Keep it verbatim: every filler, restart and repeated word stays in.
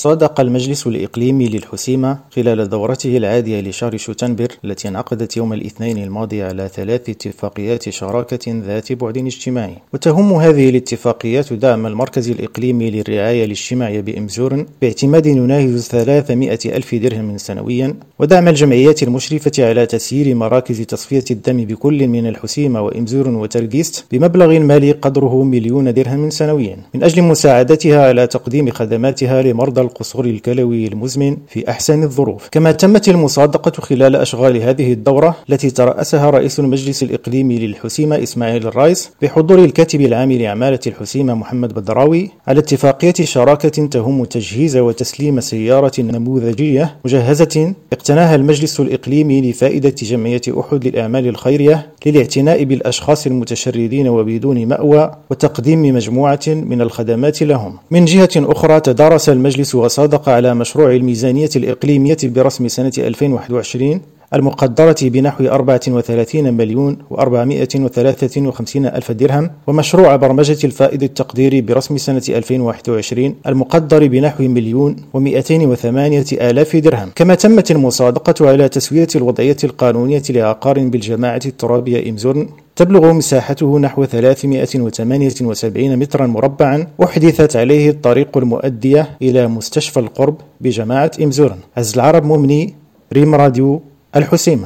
صادق المجلس الإقليمي للحسيمة خلال دورته العادية لشهر شتنبر التي انعقدت يوم الاثنين الماضي على ثلاث اتفاقيات شراكة ذات بعد اجتماعي، وتهم هذه الاتفاقيات دعم المركز الإقليمي للرعاية الاجتماعية بإمزورن باعتماد يناهز ثلاثمائة ألف درهم سنويا، ودعم الجمعيات المشرفة على تسيير مراكز تصفية الدم بكل من الحسيمة وإمزورن وترغيست بمبلغ مالي قدره مليون درهم سنويا من أجل مساعدتها على تقديم خدماتها لمرضى القصور الكلوي المزمن في أحسن الظروف. كما تمت المصادقة خلال أشغال هذه الدورة التي ترأسها رئيس المجلس الإقليمي للحسيمة إسماعيل الرايس بحضور الكاتب العام لأعمال الحسيمة محمد بدراوي على اتفاقية شراكة تهم تجهيز وتسليم سيارة نموذجية مجهزة اقتناها المجلس الإقليمي لفائدة جمعية أحد للأعمال الخيرية للاعتناء بالأشخاص المتشردين وبدون مأوى وتقديم مجموعة من الخدمات لهم. من جهة أخرى، تدارس المجلس وصادق على مشروع الميزانية الإقليمية برسم سنة ألفين وواحد وعشرين المقدرة بنحو أربعة وثلاثين مليون وأربعمائة وثلاثة وخمسين ألف درهم، ومشروع برمجة الفائض التقديري برسم سنة ألفين وواحد وعشرين المقدر بنحو مليون ومئتين وثمانية آلاف درهم. كما تمت المصادقة على تسوية الوضعية القانونية لعقار بالجماعة الترابية إمزورن تبلغ مساحته نحو ثلاثمائة وثمانية وسبعين مترا مربعا، أحدثت عليه الطريق المؤدية إلى مستشفى القرب بجماعة إمزورن. عز العرب ممني، ريم راديو الحسيمة.